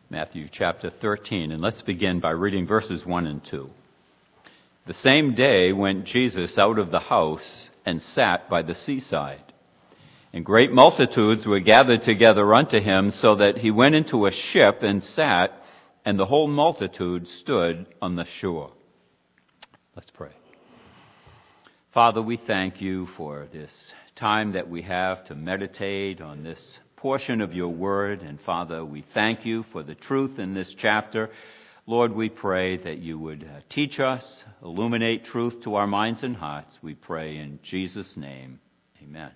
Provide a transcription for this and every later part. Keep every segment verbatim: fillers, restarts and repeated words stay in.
Matthew chapter thirteen, and let's begin by reading verses one and two. The same day went Jesus out of the house and sat by the seaside. And great multitudes were gathered together unto him, so that he went into a ship and sat, and the whole multitude stood on the shore. Let's pray. Father, we thank you for this time that we have to meditate on this portion of your word. And Father, we thank you for the truth in this chapter. Lord, we pray that you would uh, teach us, illuminate truth to our minds and hearts. We pray in Jesus' name. Amen.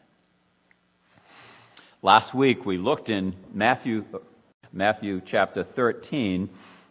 Last week we looked in Matthew, Matthew chapter thirteen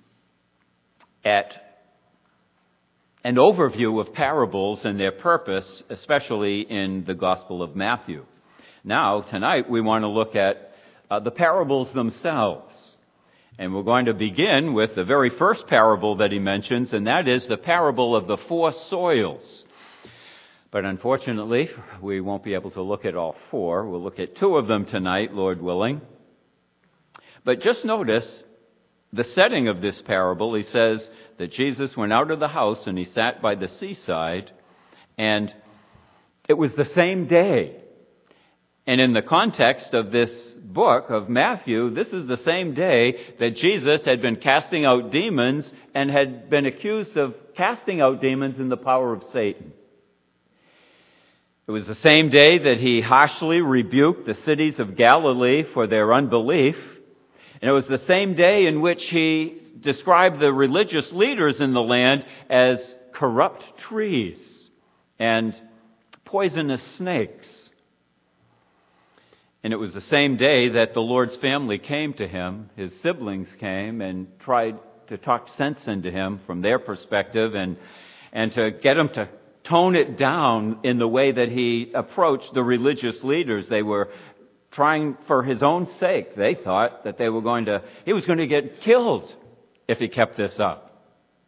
at an overview of parables and their purpose, especially in the Gospel of Matthew. Now, tonight we want to look at uh, the parables themselves. And we're going to begin with the very first parable that he mentions, and that is the parable of the four soils. But unfortunately, we won't be able to look at all four. We'll look at two of them tonight, Lord willing. But just notice the setting of this parable. He says that Jesus went out of the house and he sat by the seaside, and it was the same day. And in the context of this book of Matthew, this is the same day that Jesus had been casting out demons and had been accused of casting out demons in the power of Satan. It was the same day that he harshly rebuked the cities of Galilee for their unbelief. And it was the same day in which he described the religious leaders in the land as corrupt trees and poisonous snakes. And it was the same day that the Lord's family came to him. His siblings came and tried to talk sense into him from their perspective and, and to get him to tone it down in the way that he approached the religious leaders. They were trying for his own sake. They thought that they were going to, he was going to get killed if he kept this up.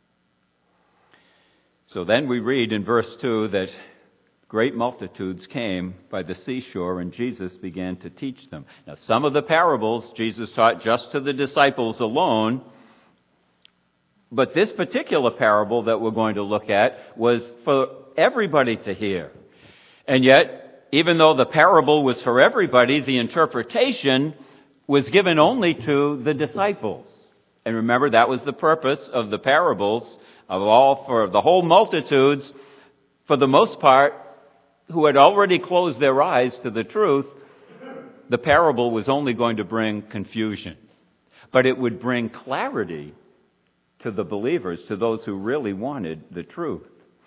So then we read in verse two that great multitudes came by the seashore, and Jesus began to teach them. Now, some of the parables Jesus taught just to the disciples alone, but this particular parable that we're going to look at was for everybody to hear. And yet, even though the parable was for everybody, the interpretation was given only to the disciples. And remember, that was the purpose of the parables, of all for the whole multitudes, for the most part, who had already closed their eyes to the truth. The parable was only going to bring confusion. But it would bring clarity to the believers, to those who really wanted the truth.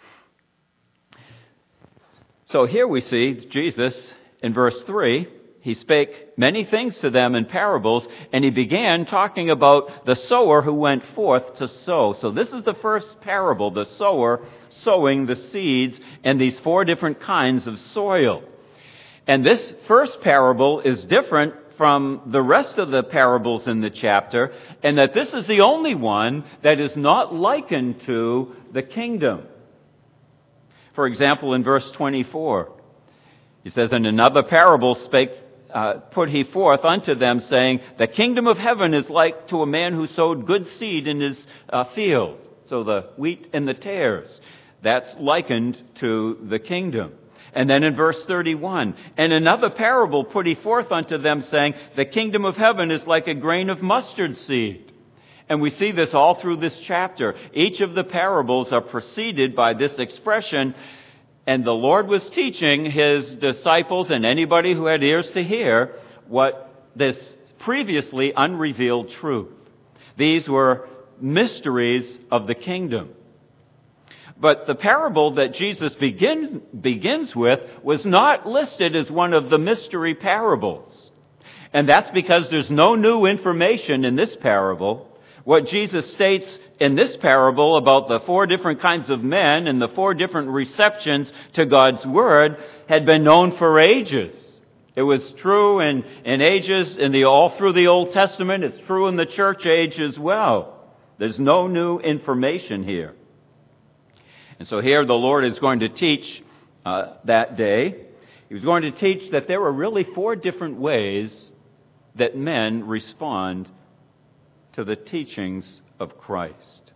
So here we see Jesus in verse three. He spake many things to them in parables, and he began talking about the sower who went forth to sow. So this is the first parable, the sower sowing the seeds and these four different kinds of soil. And this first parable is different from the rest of the parables in the chapter, and that this is the only one that is not likened to the kingdom. For example, in verse twenty-four, he says, "And another parable spake, uh, put he forth unto them, saying, The kingdom of heaven is like to a man who sowed good seed in his uh, field." So the wheat and the tares, that's likened to the kingdom. And then in verse thirty-one, "And another parable put he forth unto them, saying, The kingdom of heaven is like a grain of mustard seed." And we see this all through this chapter. Each of the parables are preceded by this expression, and the Lord was teaching his disciples and anybody who had ears to hear what this previously unrevealed truth. These were mysteries of the kingdom. But the parable that Jesus begin, begins with was not listed as one of the mystery parables. And that's because there's no new information in this parable. What Jesus states in this parable about the four different kinds of men and the four different receptions to God's Word had been known for ages. It was true in, in ages, in the, all through the Old Testament. It's true in the church age as well. There's no new information here. And so here the Lord is going to teach uh, that day. He was going to teach that there are really four different ways that men respond to the teachings of Christ.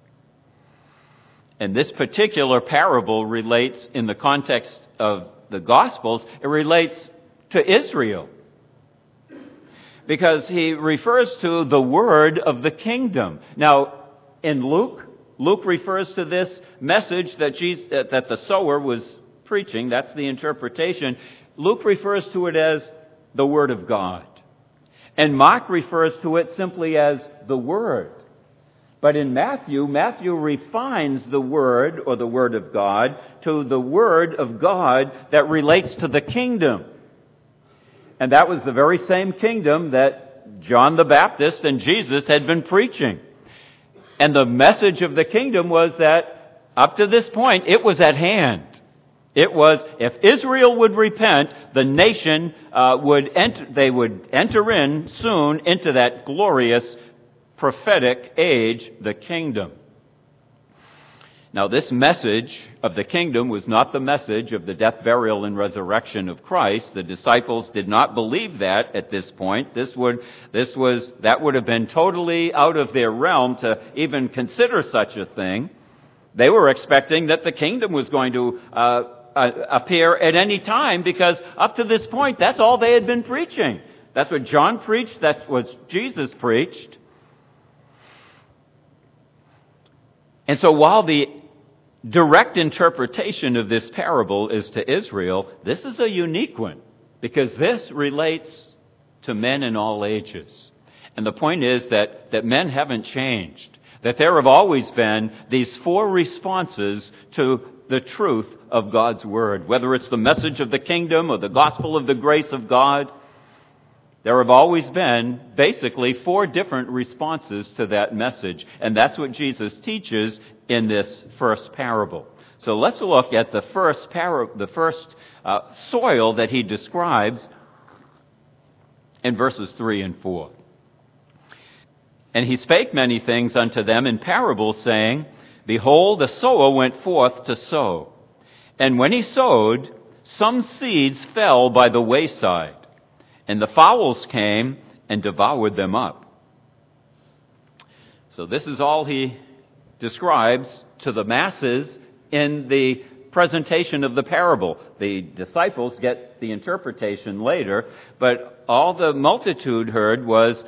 And this particular parable relates, in the context of the Gospels, it relates to Israel. Because he refers to the word of the kingdom. Now, in Luke, Luke refers to this message that Jesus, that the sower was preaching. That's the interpretation. Luke refers to it as the Word of God. And Mark refers to it simply as the Word. But in Matthew, Matthew refines the Word, or the Word of God, to the Word of God that relates to the kingdom. And that was the very same kingdom that John the Baptist and Jesus had been preaching. And the message of the kingdom was that up to this point, it was at hand. It was, if Israel would repent, the nation uh, would enter, they would enter in soon into that glorious prophetic age, the kingdom. Now, this message of the kingdom was not the message of the death, burial, and resurrection of Christ. The disciples did not believe that at this point. This would, this was, that would have been totally out of their realm to even consider such a thing. They were expecting that the kingdom was going to uh, uh, appear at any time, because up to this point, that's all they had been preaching. That's what John preached. That's what Jesus preached. And so while the direct interpretation of this parable is to Israel, this is a unique one, because this relates to men in all ages. And the point is that, that men haven't changed, that there have always been these four responses to the truth of God's Word. Whether it's the message of the kingdom or the gospel of the grace of God, there have always been basically four different responses to that message. And that's what Jesus teaches in this first parable. So let's look at the first par- the first uh, soil that he describes in verses three and four. And he spake many things unto them in parables, saying, Behold, the sower went forth to sow. And when he sowed, some seeds fell by the wayside, and the fowls came and devoured them up. So this is all he describes to the masses in the presentation of the parable. The disciples get the interpretation later, but all the multitude heard was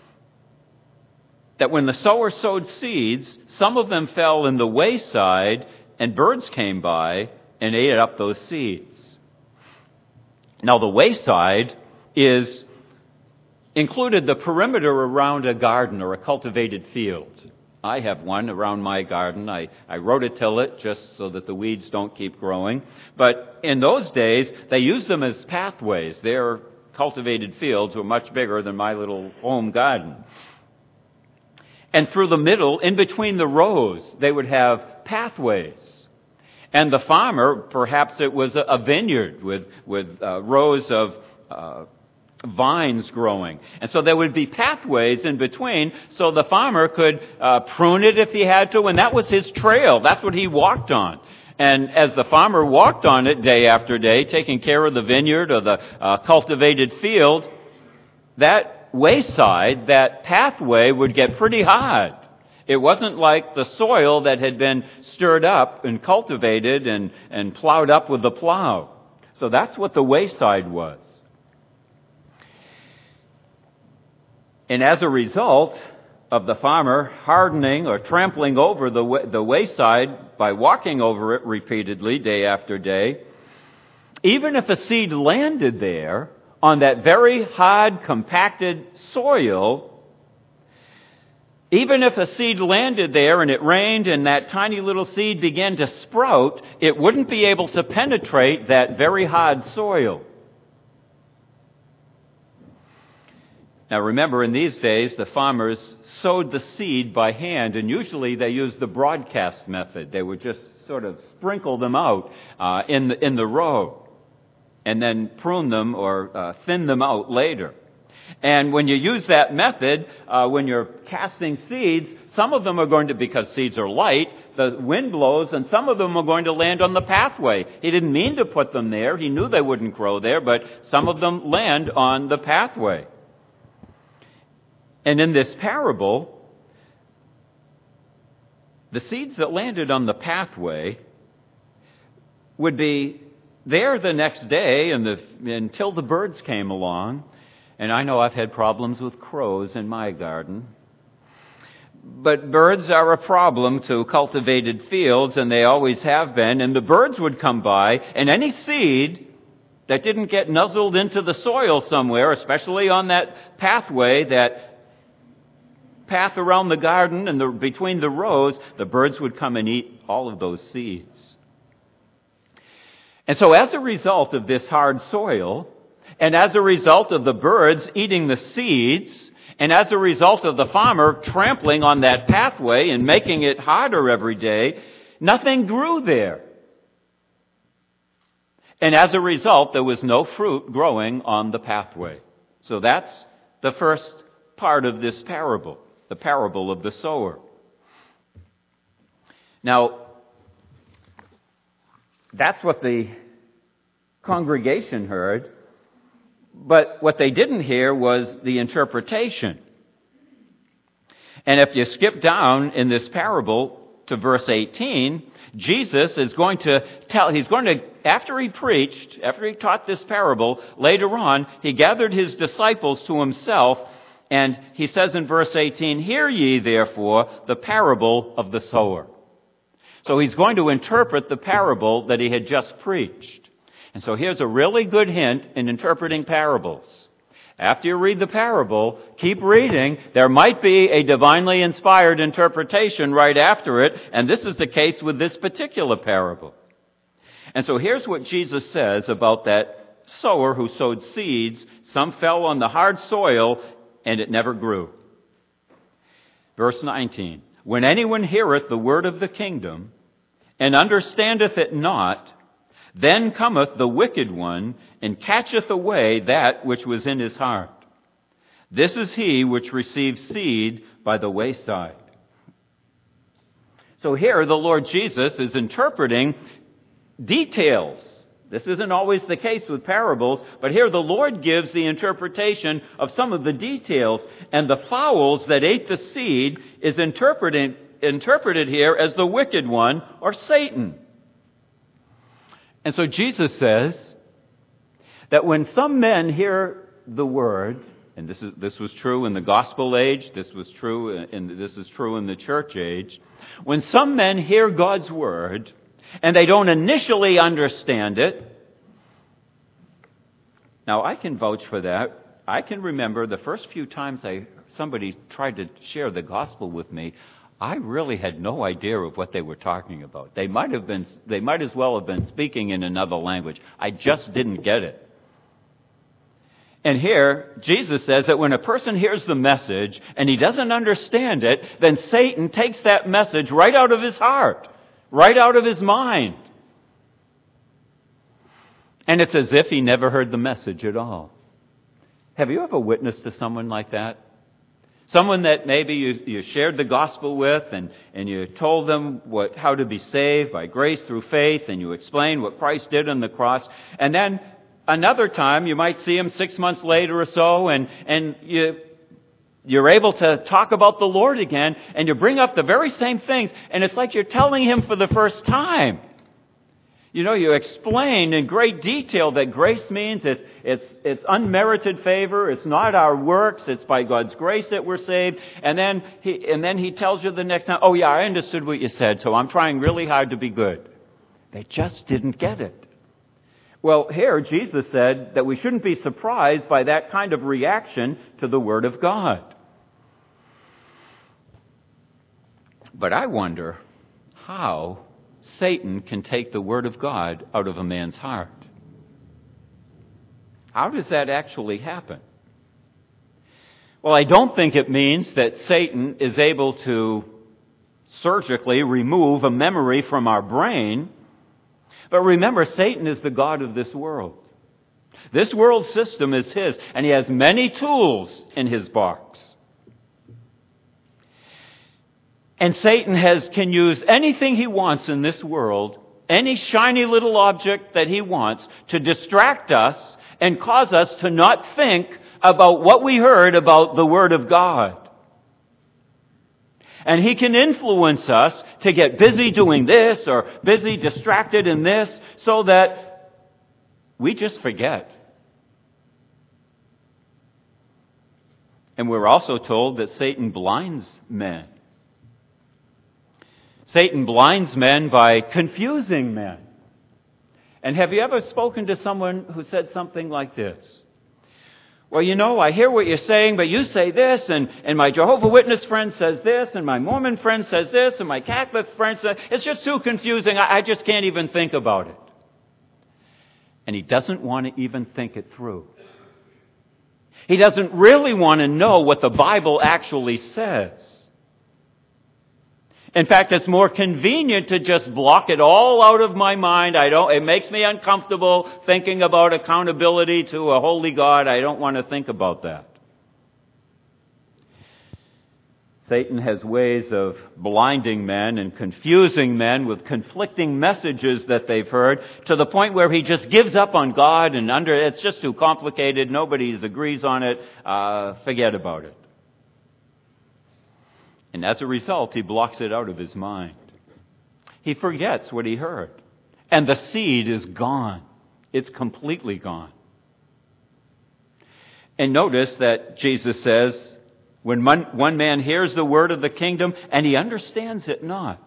that when the sower sowed seeds, some of them fell in the wayside, and birds came by and ate up those seeds. Now, the wayside is included the perimeter around a garden or a cultivated field. I have one around my garden. I, I rototill it just so that the weeds don't keep growing. But in those days, they used them as pathways. Their cultivated fields were much bigger than my little home garden. And through the middle, in between the rows, they would have pathways. And the farmer, perhaps it was a vineyard with, with uh, rows of uh, vines growing. And so there would be pathways in between, so the farmer could uh, prune it if he had to, and that was his trail. That's what he walked on. And as the farmer walked on it day after day, taking care of the vineyard or the uh, cultivated field, that wayside, that pathway would get pretty hard. It wasn't like the soil that had been stirred up and cultivated and, and plowed up with the plow. So that's what the wayside was. And as a result of the farmer hardening or trampling over the way, the wayside by walking over it repeatedly day after day, even if a seed landed there on that very hard, compacted soil, even if a seed landed there and it rained and that tiny little seed began to sprout, it wouldn't be able to penetrate that very hard soil. Now remember, in these days, the farmers sowed the seed by hand, and usually they used the broadcast method. They would just sort of sprinkle them out uh, in the, in the row, and then prune them or uh, thin them out later. And when you use that method, uh, when you're casting seeds, some of them are going to, because seeds are light, the wind blows, and some of them are going to land on the pathway. He didn't mean to put them there. He knew they wouldn't grow there, but some of them land on the pathway. And in this parable, The seeds that landed on the pathway would be there the next day and the, until the birds came along. And I know I've had problems with crows in my garden. But birds are a problem to cultivated fields, and they always have been. And the birds would come by, and any seed that didn't get nuzzled into the soil somewhere, especially on that pathway, that path around the garden and the, between the rows, the birds would come and eat all of those seeds. And so as a result of this hard soil, and as a result of the birds eating the seeds, and as a result of the farmer trampling on that pathway and making it harder every day, nothing grew there. And as a result, there was no fruit growing on the pathway. So that's the first part of this parable, the parable of the sower. Now, that's what the congregation heard. But what they didn't hear was the interpretation. And if you skip down in this parable to verse eighteen, Jesus is going to tell, he's going to, after he preached, after he taught this parable, later on, he gathered his disciples to himself, and he says in verse eighteen, "Hear ye therefore the parable of the sower." So he's going to interpret the parable that he had just preached. And so here's a really good hint in interpreting parables. After you read the parable, keep reading. There might be a divinely inspired interpretation right after it, and this is the case with this particular parable. And so here's what Jesus says about that sower who sowed seeds. Some fell on the hard soil, and it never grew. Verse nineteen, "When anyone heareth the word of the kingdom, and understandeth it not, then cometh the wicked one, and catcheth away that which was in his heart. This is he which receives seed by the wayside." So here the Lord Jesus is interpreting details. This isn't always the case with parables, but here the Lord gives the interpretation of some of the details. And the fowls that ate the seed is interpreted, interpreted here as the wicked one, or Satan. And so Jesus says that when some men hear the word, and this is this was true in the gospel age, this was true in this is true in the church age, when some men hear God's word and they don't initially understand it. Now I can vouch for that. I can remember the first few times I somebody tried to share the gospel with me, I really had no idea of what they were talking about. They might have been, they might as well have been speaking in another language. I just didn't get it. And here, Jesus says that when a person hears the message and he doesn't understand it, then Satan takes that message right out of his heart, right out of his mind. And it's as if he never heard the message at all. Have you ever witnessed to someone like that? Someone that maybe you, you shared the gospel with, and, and you told them what, how to be saved by grace through faith, and you explained what Christ did on the cross. And then another time you might see him six months later or so, and, and you, you're able to talk about the Lord again, and you bring up the very same things, and it's like you're telling him for the first time. You know, you explain in great detail that grace means it's, it's, it's unmerited favor. It's not our works. It's by God's grace that we're saved. And then he, and then he tells you the next time, "Oh yeah, I understood what you said, so I'm trying really hard to be good." They just didn't get it. Well, here Jesus said that we shouldn't be surprised by that kind of reaction to the Word of God. But I wonder how Satan can take the Word of God out of a man's heart. How does that actually happen? Well, I don't think it means that Satan is able to surgically remove a memory from our brain. But remember, Satan is the god of this world. This world system is his, and he has many tools in his box. And Satan has can use anything he wants in this world, any shiny little object that he wants, to distract us and cause us to not think about what we heard about the Word of God. And he can influence us to get busy doing this or busy distracted in this so that we just forget. And we're also told that Satan blinds men. Satan blinds men by confusing men. And have you ever spoken to someone who said something like this? Well, you know, I hear what you're saying, but you say this, and, and my Jehovah's Witness friend says this, and my Mormon friend says this, and my Catholic friend says, it's just too confusing, I, I just can't even think about it. And he doesn't want to even think it through. He doesn't really want to know what the Bible actually says. In fact, it's more convenient to just block it all out of my mind. I don't, it makes me uncomfortable thinking about accountability to a holy God. I don't want to think about that. Satan has ways of blinding men and confusing men with conflicting messages that they've heard to the point where he just gives up on God and under, it's just too complicated. Nobody agrees on it. Uh, forget about it. And as a result, he blocks it out of his mind. He forgets what he heard. And the seed is gone. It's completely gone. And notice that Jesus says, when one, one man hears the word of the kingdom and he understands it not.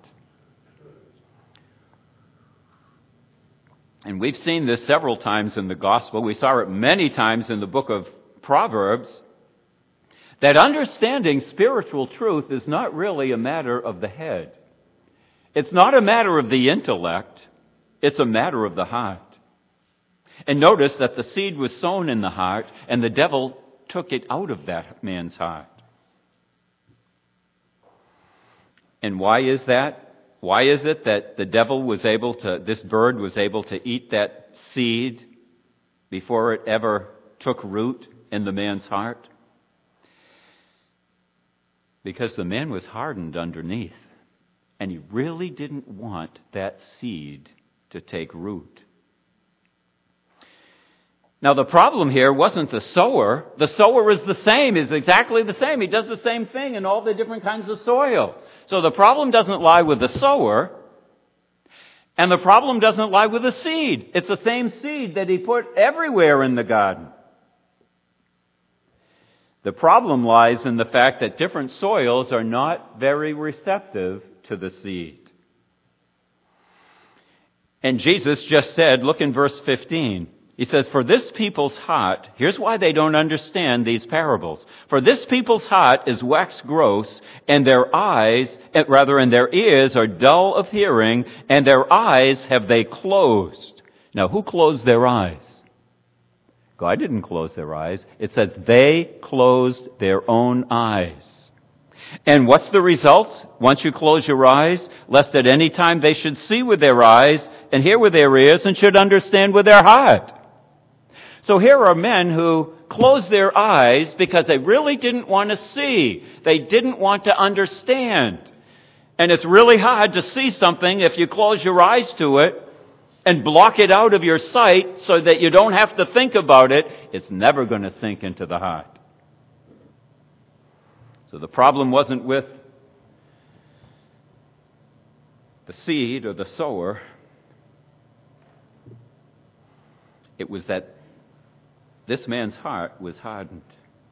And we've seen this several times in the gospel. We saw it many times in the book of Proverbs. That understanding spiritual truth is not really a matter of the head. It's not a matter of the intellect. It's a matter of the heart. And notice that the seed was sown in the heart, and the devil took it out of that man's heart. And why is that? Why is it that the devil was able to, this bird was able to eat that seed before it ever took root in the man's heart? Because the man was hardened underneath, and he really didn't want that seed to take root. Now the problem here wasn't the sower. The sower is the same, is exactly the same. He does the same thing in all the different kinds of soil. So the problem doesn't lie with the sower, and the problem doesn't lie with the seed. It's the same seed that he put everywhere in the garden. The problem lies in the fact that different soils are not very receptive to the seed. And Jesus just said, look in verse fifteen. He says, for this people's heart, here's why they don't understand these parables. For this people's heart is waxed gross, and their eyes, rather, and their ears are dull of hearing, and their eyes have they closed. Now, who closed their eyes? God didn't close their eyes. It says they closed their own eyes. And what's the result? Once you close your eyes, lest at any time they should see with their eyes and hear with their ears and should understand with their heart. So here are men who closed their eyes because they really didn't want to see. They didn't want to understand. And it's really hard to see something if you close your eyes to it and block it out of your sight so that you don't have to think about it. It's never going to sink into the heart. So the problem wasn't with the seed or the sower. It was that this man's heart was hardened.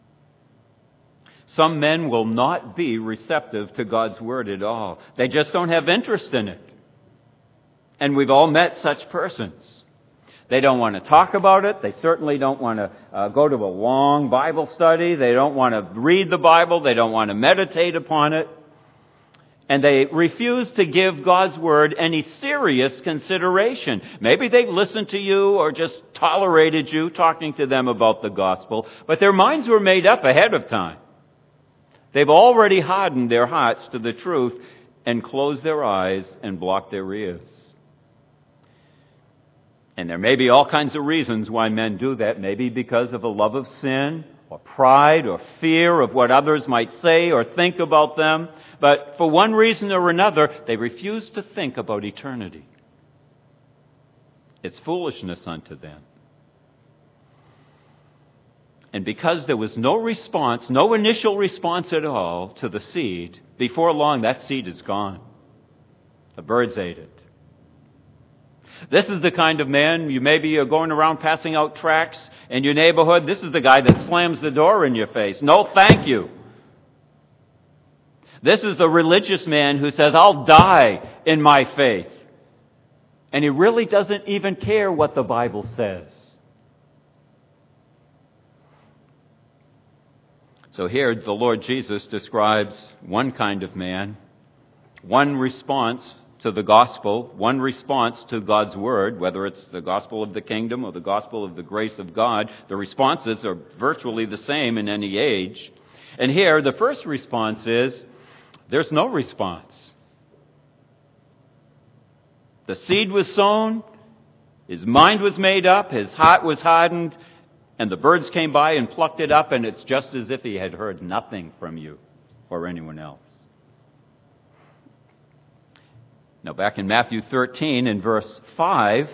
Some men will not be receptive to God's word at all. They just don't have interest in it. And we've all met such persons. They don't want to talk about it. They certainly don't want to uh, go to a long Bible study. They don't want to read the Bible. They don't want to meditate upon it. And they refuse to give God's word any serious consideration. Maybe they've listened to you or just tolerated you talking to them about the gospel, but their minds were made up ahead of time. They've already hardened their hearts to the truth and closed their eyes and blocked their ears. And there may be all kinds of reasons why men do that. Maybe because of a love of sin, or pride, or fear of what others might say or think about them. But for one reason or another, they refuse to think about eternity. It's foolishness unto them. And because there was no response, no initial response at all to the seed, before long that seed is gone. The birds ate it. This is the kind of man, you maybe are going around passing out tracts in your neighborhood. This is the guy that slams the door in your face. No, thank you. This is the religious man who says, I'll die in my faith. And he really doesn't even care what the Bible says. So here the Lord Jesus describes one kind of man, one response to the gospel, one response to God's word, whether it's the gospel of the kingdom or the gospel of the grace of God. The responses are virtually the same in any age. And here the first response is, there's no response. The seed was sown, his mind was made up, his heart was hardened, and the birds came by and plucked it up, and it's just as if he had heard nothing from you or anyone else. Now back in Matthew thirteen in verse five,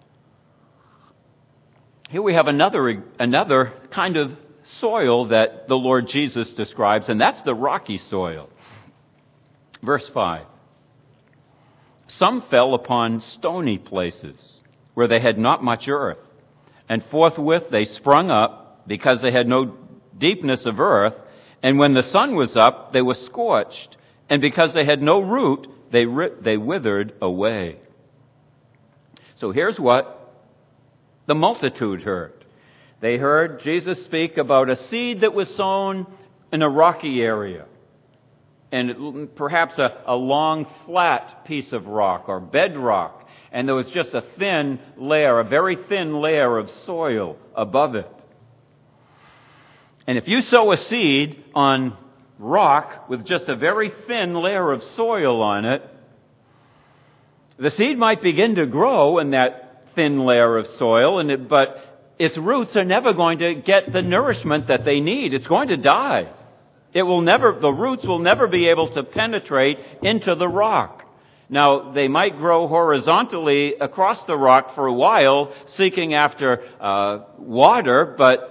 here we have another, another kind of soil that the Lord Jesus describes, and that's the rocky soil. Verse five. Some fell upon stony places where they had not much earth, and forthwith they sprung up because they had no deepness of earth, and when the sun was up, they were scorched, and because they had no root, they they withered away. So here's what the multitude heard. They heard Jesus speak about a seed that was sown in a rocky area, and perhaps a, a long, flat piece of rock or bedrock, and there was just a thin layer, a very thin layer of soil above it. And if you sow a seed on rock with just a very thin layer of soil on it, the seed might begin to grow in that thin layer of soil, and it, but its roots are never going to get the nourishment that they need. It's going to die. It will never, the roots will never be able to penetrate into the rock. Now, they might grow horizontally across the rock for a while, seeking after uh, water, but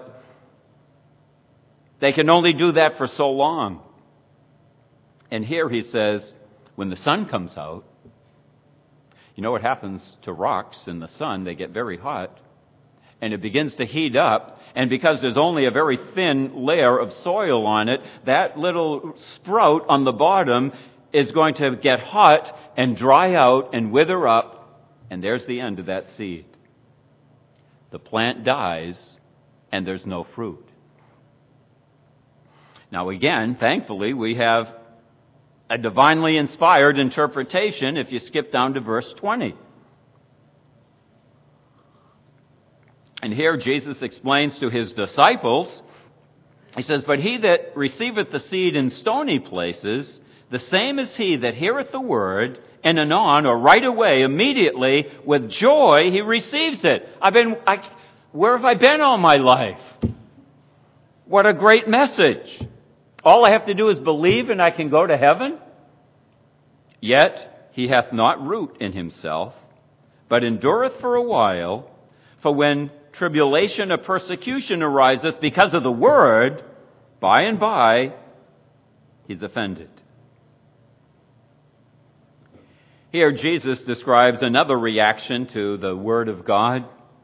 they can only do that for so long. And here he says, when the sun comes out, you know what happens to rocks in the sun? They get very hot, and it begins to heat up. And because there's only a very thin layer of soil on it, that little sprout on the bottom is going to get hot and dry out and wither up, and there's the end of that seed. The plant dies, and there's no fruit. Now again, thankfully, we have a divinely inspired interpretation if you skip down to verse twenty. And here Jesus explains to his disciples, he says, "But he that receiveth the seed in stony places, the same is he that heareth the word, and anon, or right away, immediately, with joy, he receives it." I've been, I, where have I been all my life? What a great message. All I have to do is believe and I can go to heaven? Yet he hath not root in himself, but endureth for a while. For when tribulation or persecution ariseth because of the word, by and by he's offended. Here Jesus describes another reaction to the word of God.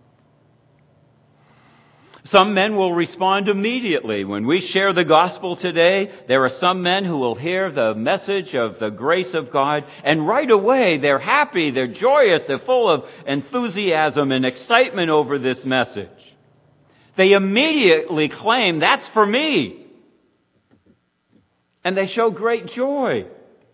Some men will respond immediately. When we share the gospel today, there are some men who will hear the message of the grace of God, and right away they're happy, they're joyous, they're full of enthusiasm and excitement over this message. They immediately claim, "That's for me." And they show great joy.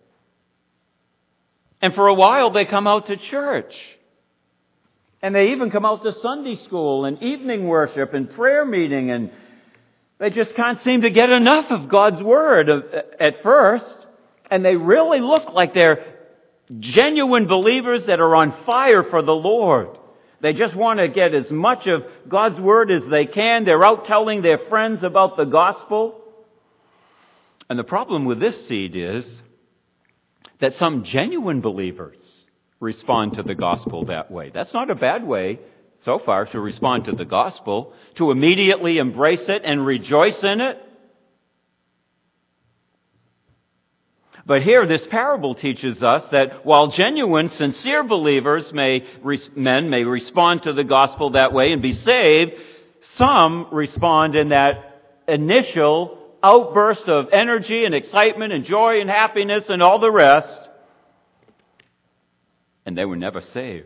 And for a while they come out to church. And they even come out to Sunday school and evening worship and prayer meeting, and they just can't seem to get enough of God's Word at first. And they really look like they're genuine believers that are on fire for the Lord. They just want to get as much of God's Word as they can. They're out telling their friends about the gospel. And the problem with this seed is that some genuine believers respond to the gospel that way. That's not a bad way so far, to respond to the gospel, to immediately embrace it and rejoice in it. But here, this parable teaches us that while genuine, sincere believers may, men may respond to the gospel that way and be saved, some respond in that initial outburst of energy and excitement and joy and happiness and all the rest, and they were never saved.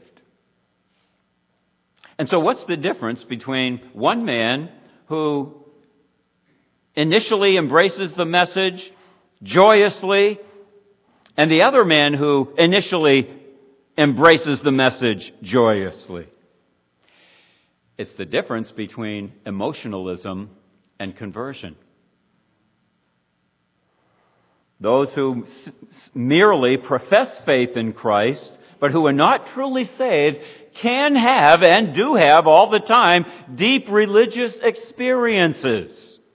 And so what's the difference between one man who initially embraces the message joyously and the other man who initially embraces the message joyously? It's the difference between emotionalism and conversion. Those who s- merely profess faith in Christ, but who are not truly saved, can have and do have all the time deep religious experiences.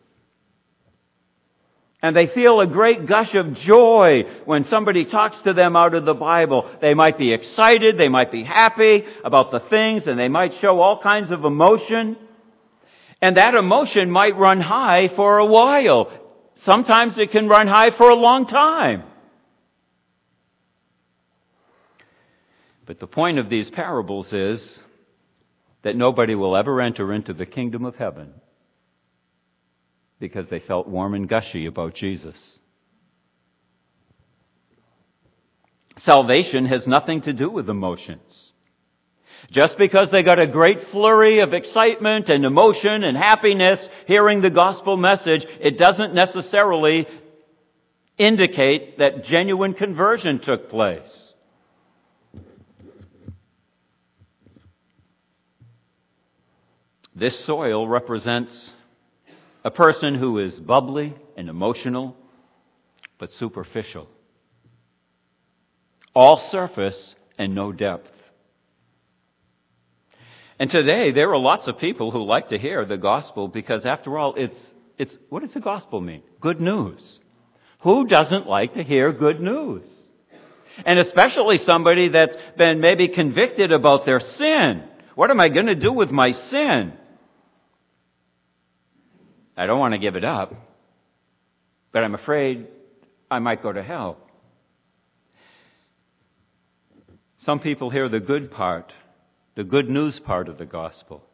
And they feel a great gush of joy when somebody talks to them out of the Bible. They might be excited, they might be happy about the things, and they might show all kinds of emotion. And that emotion might run high for a while. Sometimes it can run high for a long time. But the point of these parables is that nobody will ever enter into the kingdom of heaven because they felt warm and gushy about Jesus. Salvation has nothing to do with emotions. Just because they got a great flurry of excitement and emotion and happiness hearing the gospel message, it doesn't necessarily indicate that genuine conversion took place. This soil represents a person who is bubbly and emotional, but superficial. All surface and no depth. And today, there are lots of people who like to hear the gospel because, after all, it's, it's, what does the gospel mean? Good news. Who doesn't like to hear good news? And especially somebody that's been maybe convicted about their sin. What am I going to do with my sin? I don't want to give it up, but I'm afraid I might go to hell. Some people hear the good part, the good news part of the gospel.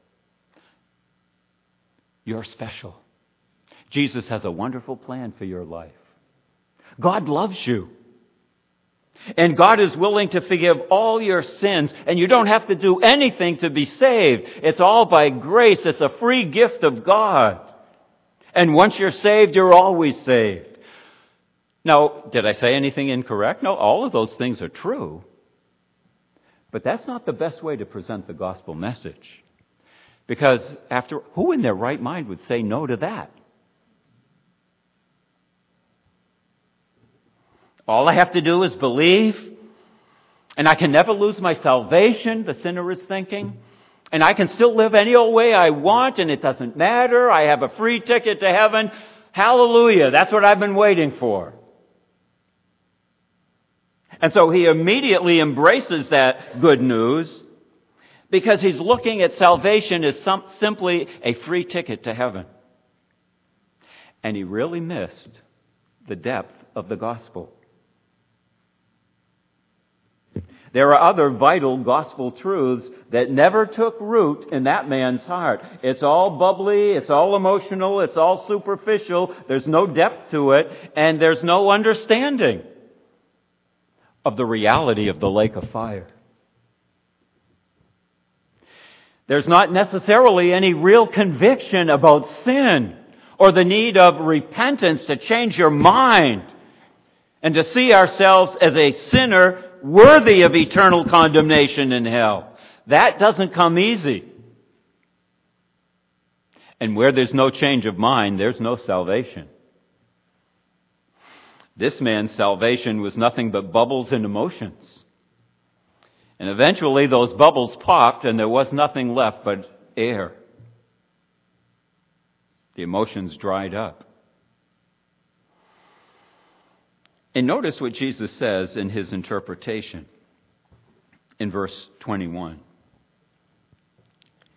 You're special. Jesus has a wonderful plan for your life. God loves you. And God is willing to forgive all your sins, and you don't have to do anything to be saved. It's all by grace. It's a free gift of God. And once you're saved, you're always saved. Now, did I say anything incorrect? No, all of those things are true. But that's not the best way to present the gospel message. Because after, who in their right mind would say no to that? All I have to do is believe, and I can never lose my salvation, the sinner is thinking. And I can still live any old way I want, and it doesn't matter. I have a free ticket to heaven. Hallelujah. That's what I've been waiting for. And so he immediately embraces that good news because he's looking at salvation as some, simply a free ticket to heaven. And he really missed the depth of the gospel. There are other vital gospel truths that never took root in that man's heart. It's all bubbly, it's all emotional, it's all superficial, there's no depth to it, and there's no understanding of the reality of the lake of fire. There's not necessarily any real conviction about sin or the need of repentance to change your mind and to see ourselves as a sinner worthy of eternal condemnation in hell. That doesn't come easy. And where there's no change of mind, there's no salvation. This man's salvation was nothing but bubbles and emotions. And eventually those bubbles popped and there was nothing left but air. The emotions dried up. And notice what Jesus says in his interpretation in verse twenty-one.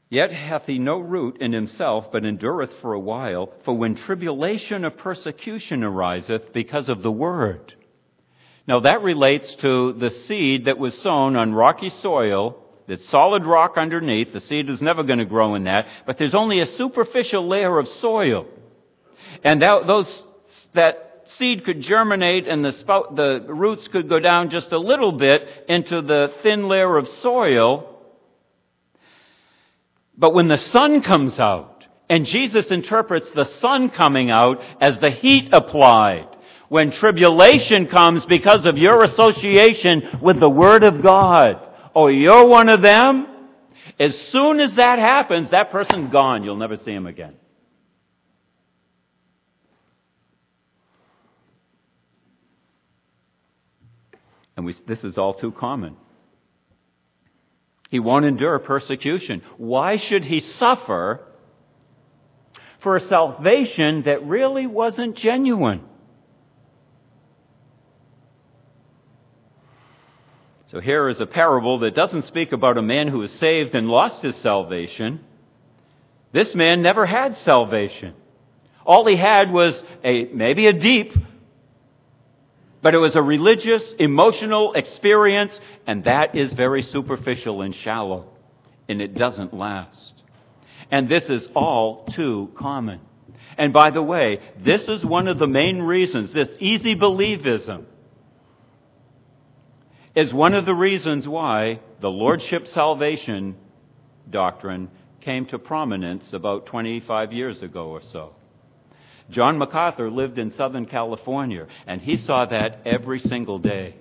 Yet hath he no root in himself, but endureth for a while. For when tribulation or persecution ariseth because of the word. Now that relates to the seed that was sown on rocky soil. It's solid rock underneath. The seed is never going to grow in that. But there's only a superficial layer of soil. And that, those, that seed could germinate and the, spout, the roots could go down just a little bit into the thin layer of soil. But when the sun comes out, and Jesus interprets the sun coming out as the heat applied, when tribulation comes because of your association with the Word of God, oh, you're one of them, as soon as that happens, that person's gone. You'll never see him again. And we, this is all too common. He won't endure persecution. Why should he suffer for a salvation that really wasn't genuine? So here is a parable that doesn't speak about a man who was saved and lost his salvation. This man never had salvation. All he had was a maybe a deep, but it was a religious, emotional experience, and that is very superficial and shallow, and it doesn't last. And this is all too common. And by the way, this is one of the main reasons, this easy believism, is one of the reasons why the Lordship salvation doctrine came to prominence about twenty-five years ago or so. John MacArthur lived in Southern California, and he saw that every single day.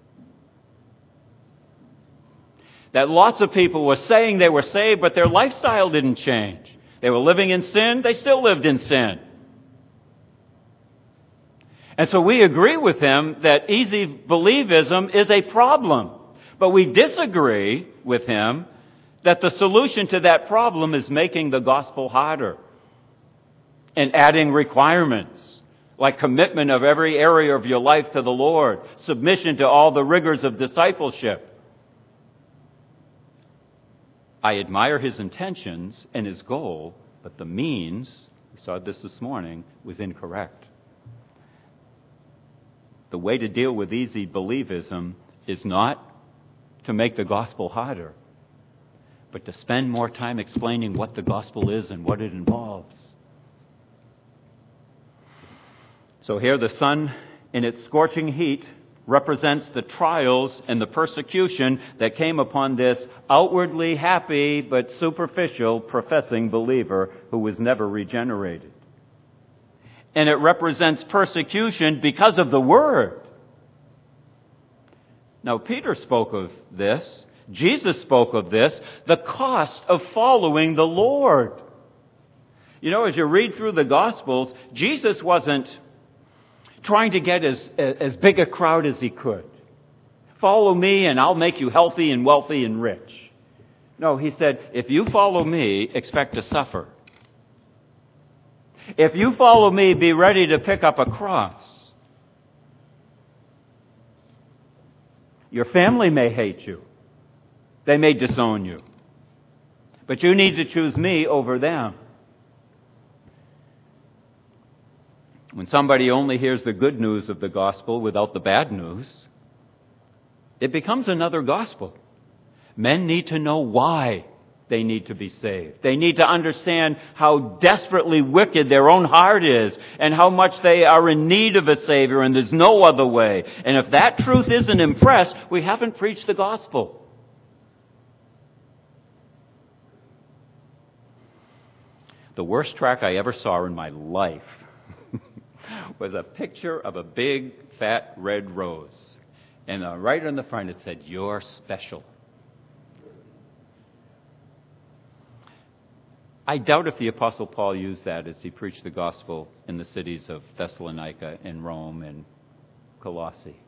That lots of people were saying they were saved, but their lifestyle didn't change. They were living in sin, they still lived in sin. And so we agree with him that easy believism is a problem. But we disagree with him that the solution to that problem is making the gospel harder and adding requirements like commitment of every area of your life to the Lord, submission to all the rigors of discipleship. I admire his intentions and his goal, but the means, we saw this this morning, was incorrect. The way to deal with easy believism is not to make the gospel harder, but to spend more time explaining what the gospel is and what it involves. So here the sun in its scorching heat represents the trials and the persecution that came upon this outwardly happy but superficial professing believer who was never regenerated. And it represents persecution because of the Word. Now, Peter spoke of this. Jesus spoke of this. The cost of following the Lord. You know, as you read through the Gospels, Jesus wasn't trying to get as, as big a crowd as he could. Follow me and I'll make you healthy and wealthy and rich. No, he said, if you follow me, expect to suffer. If you follow me, be ready to pick up a cross. Your family may hate you. They may disown you. But you need to choose me over them. When somebody only hears the good news of the gospel without the bad news, it becomes another gospel. Men need to know why they need to be saved. They need to understand how desperately wicked their own heart is and how much they are in need of a Savior and there's no other way. And if that truth isn't impressed, we haven't preached the gospel. The worst tract I ever saw in my life was a picture of a big, fat, red rose. And uh, right on the front it said, "You're special." I doubt if the Apostle Paul used that as he preached the gospel in the cities of Thessalonica and Rome and Colossae.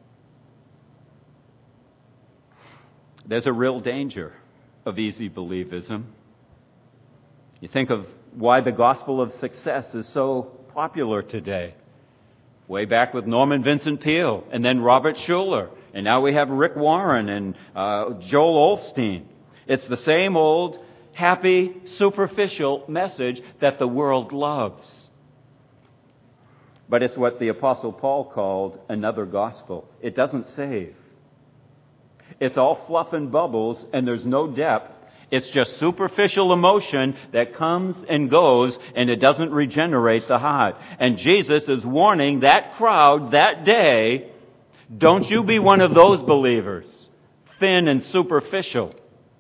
There's a real danger of easy believism. You think of why the gospel of success is so popular today. Way back with Norman Vincent Peale, and then Robert Schuller, and now we have Rick Warren and uh, Joel Osteen. It's the same old happy, superficial message that the world loves. But it's what the Apostle Paul called another gospel. It doesn't save. It's all fluff and bubbles, and there's no depth. It's just superficial emotion that comes and goes, and it doesn't regenerate the heart. And Jesus is warning that crowd that day, don't you be one of those believers, thin and superficial.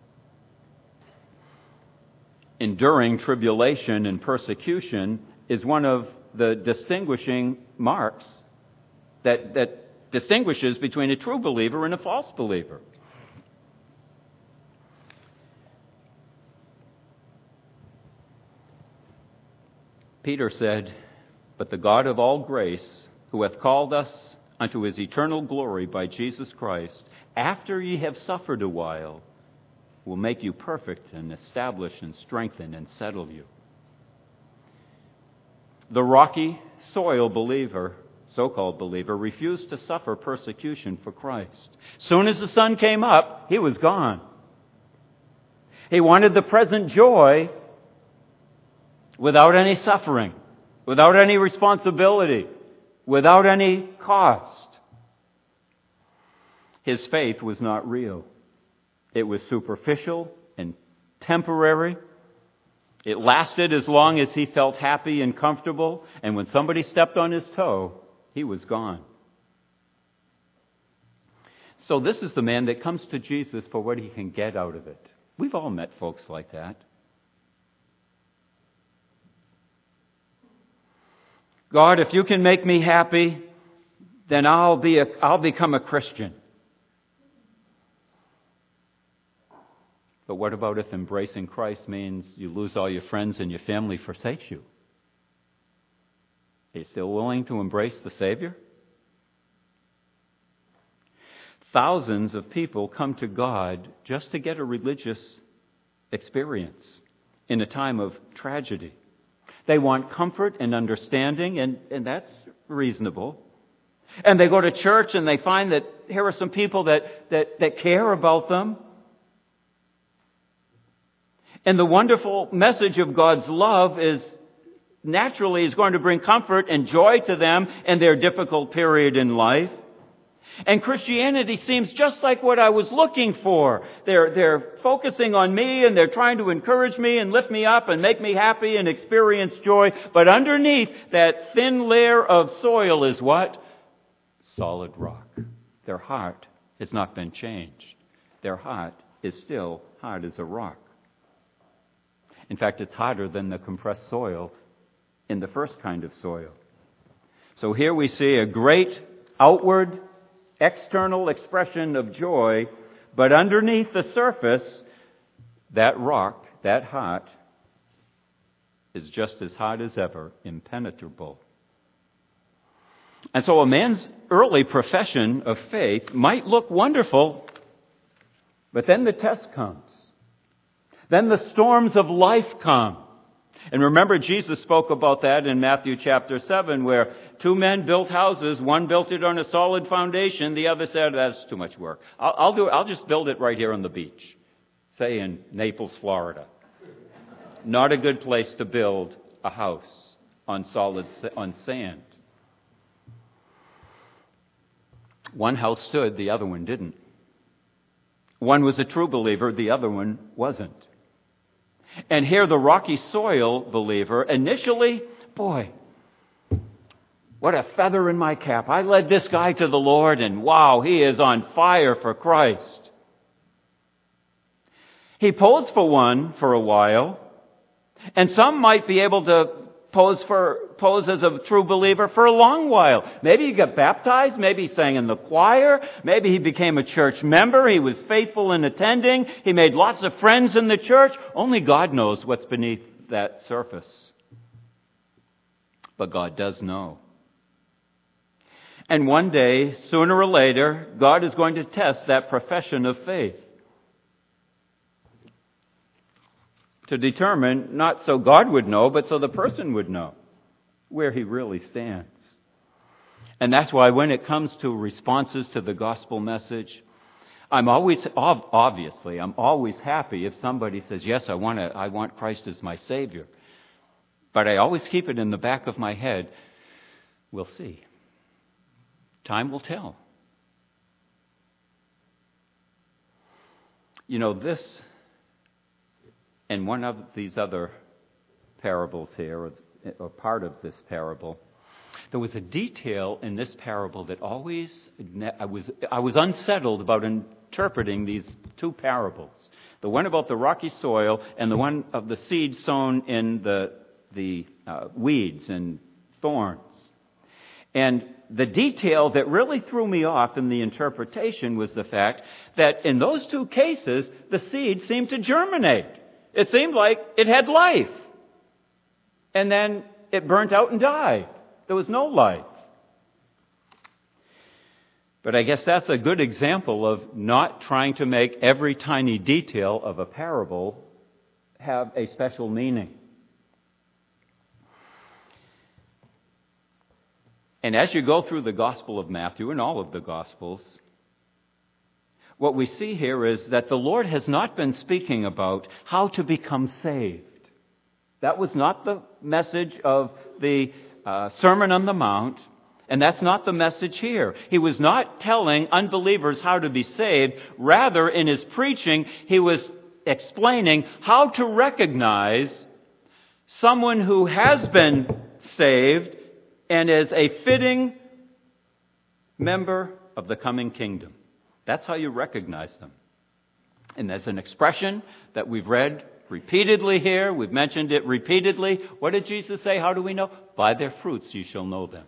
Enduring tribulation and persecution is one of the distinguishing marks that, that distinguishes between a true believer and a false believer. Peter said, "But the God of all grace, who hath called us unto his eternal glory by Jesus Christ, after ye have suffered a while, will make you perfect and establish and strengthen and settle you." The rocky soil believer, so-called believer, refused to suffer persecution for Christ. Soon as the sun came up, he was gone. He wanted the present joy without any suffering, without any responsibility, without any cost. His faith was not real. It was superficial and temporary. It lasted as long as he felt happy and comfortable, and when somebody stepped on his toe, he was gone. So this is the man that comes to Jesus for what he can get out of it. We've all met folks like that. God, if you can make me happy, then I'll be a, I'll become a Christian. But what about if embracing Christ means you lose all your friends and your family forsakes you? Are you still willing to embrace the Savior? Thousands of people come to God just to get a religious experience in a time of tragedy. They want comfort and understanding, and, and that's reasonable. And they go to church and they find that here are some people that, that, that care about them. And the wonderful message of God's love is naturally is going to bring comfort and joy to them in their difficult period in life. And Christianity seems just like what I was looking for. They're, they're focusing on me, and they're trying to encourage me and lift me up and make me happy and experience joy. But underneath that thin layer of soil is what? Solid rock. Their heart has not been changed. Their heart is still hard as a rock. In fact, it's harder than the compressed soil in the first kind of soil. So here we see a great outward external expression of joy, but underneath the surface, that rock, that heart, is just as hard as ever, impenetrable. And so a man's early profession of faith might look wonderful, but then the test comes. Then the storms of life come. And remember, Jesus spoke about that in Matthew chapter seven, where two men built houses. One built it on a solid foundation. The other said, that's too much work. I'll, I'll do it. I'll just build it right here on the beach, say in Naples, Florida. Not a good place to build a house on solid, on sand. One house stood, the other one didn't. One was a true believer, the other one wasn't. And here the rocky soil believer, initially, boy, what a feather in my cap. I led this guy to the Lord, and wow, he is on fire for Christ. He posed for one for a while, and some might be able to pose for pose as a true believer for a long while. Maybe he got baptized, maybe he sang in the choir, maybe he became a church member, he was faithful in attending, he made lots of friends in the church. Only God knows what's beneath that surface. But God does know. And one day, sooner or later, God is going to test that profession of faith to determine, not so God would know, but so the person would know where he really stands. And that's why when it comes to responses to the gospel message, I'm always, obviously, I'm always happy if somebody says, yes, I want to, I want Christ as my Savior. But I always keep it in the back of my head, we'll see. Time will tell. You know, this, and one of these other parables here, or part of this parable, there was a detail in this parable that always, I was, I was unsettled about interpreting these two parables. The one about the rocky soil and the one of the seed sown in the, the uh, weeds and thorns. And the detail that really threw me off in the interpretation was the fact that in those two cases, the seed seemed to germinate. It seemed like it had life. And then it burnt out and died. There was no life. But I guess that's a good example of not trying to make every tiny detail of a parable have a special meaning. And as you go through the Gospel of Matthew and all of the Gospels, what we see here is that the Lord has not been speaking about how to become saved. That was not the message of the uh, Sermon on the Mount, and that's not the message here. He was not telling unbelievers how to be saved. Rather, in his preaching, he was explaining how to recognize someone who has been saved and is a fitting member of the coming kingdom. That's how you recognize them. And there's an expression that we've read repeatedly here. We've mentioned it repeatedly. What did Jesus say? How do we know? By their fruits you shall know them.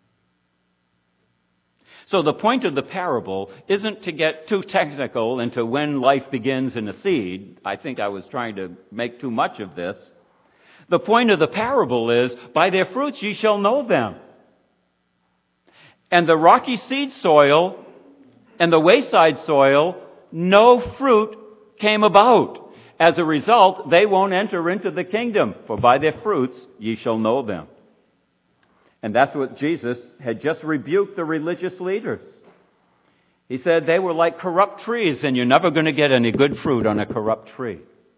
So the point of the parable isn't to get too technical into when life begins in a seed. I think I was trying to make too much of this. The point of the parable is, by their fruits ye shall know them. And the rocky seed soil and the wayside soil, no fruit came about. As a result, they won't enter into the kingdom, for by their fruits ye shall know them. And that's what Jesus had just rebuked the religious leaders. He said they were like corrupt trees, and you're never going to get any good fruit on a corrupt tree.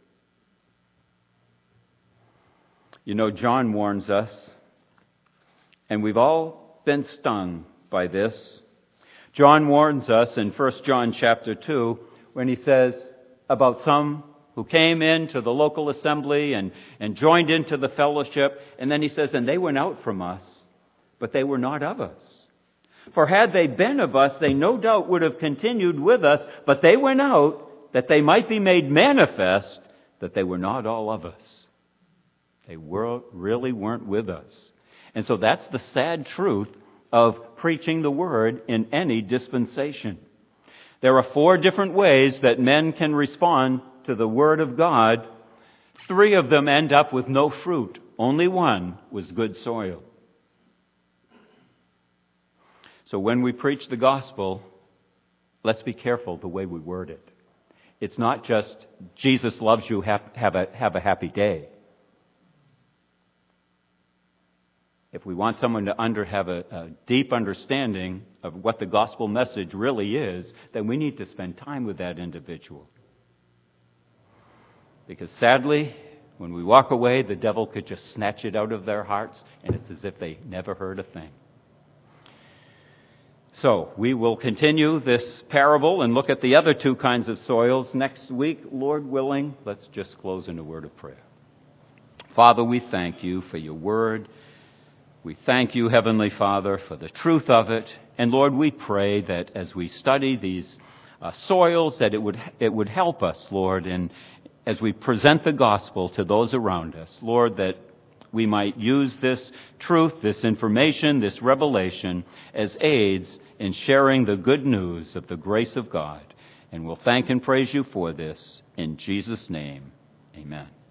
You know, John warns us, and we've all been stung by this. John warns us in First John chapter two when he says about some who came into the local assembly and, and joined into the fellowship, and then he says, and they went out from us, but they were not of us. For had they been of us, they no doubt would have continued with us, but they went out that they might be made manifest that they were not all of us. They were, really weren't with us. And so that's the sad truth of preaching the Word in any dispensation. There are four different ways that men can respond to the Word of God. Three of them end up with no fruit. Only one was good soil. So when we preach the gospel, let's be careful the way we word it. It's not just, Jesus loves you, have, have, a, have a happy day. If we want someone to under, have a, a deep understanding of what the gospel message really is, then we need to spend time with that individual. Because sadly, when we walk away, the devil could just snatch it out of their hearts, and it's as if they never heard a thing. So, we will continue this parable and look at the other two kinds of soils next week, Lord willing. Let's just close in a word of prayer. Father, we thank you for your word. We thank you, Heavenly Father, for the truth of it. And Lord, we pray that as we study these uh, soils, that it would it would help us, Lord, in as we present the gospel to those around us. Lord, that we might use this truth, this information, this revelation as aids in sharing the good news of the grace of God. And we'll thank and praise you for this. In Jesus' name, amen.